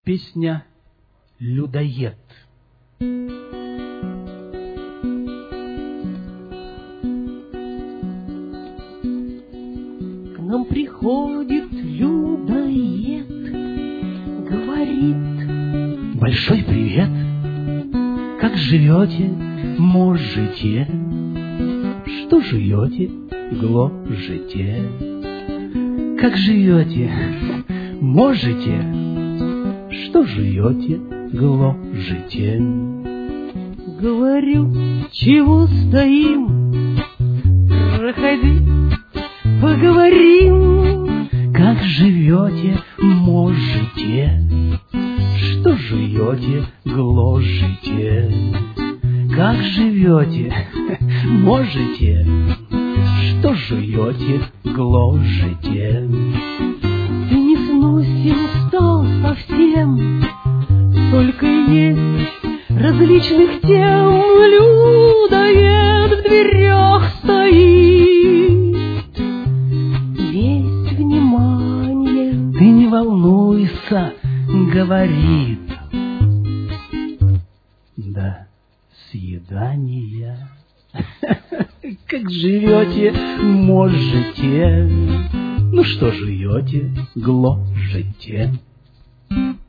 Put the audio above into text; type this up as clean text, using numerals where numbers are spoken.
Песня «Людоед». К нам приходит людоед, говорит: большой привет, как живете, можете, что живете, гложете, как живете, можете, что живете, гложете. Говорю: чего стоим, проходи, поговорим. Как живете, можете, что живете, гложете. Как живете, можете, что живете, гложете. Ты не сносен стал совсем, столько есть различных тем. Людоед в дверях стоит, весь внимание. Ты не волнуйся, говорит, до свидания. Как живете, можете, ну что живете, гложете.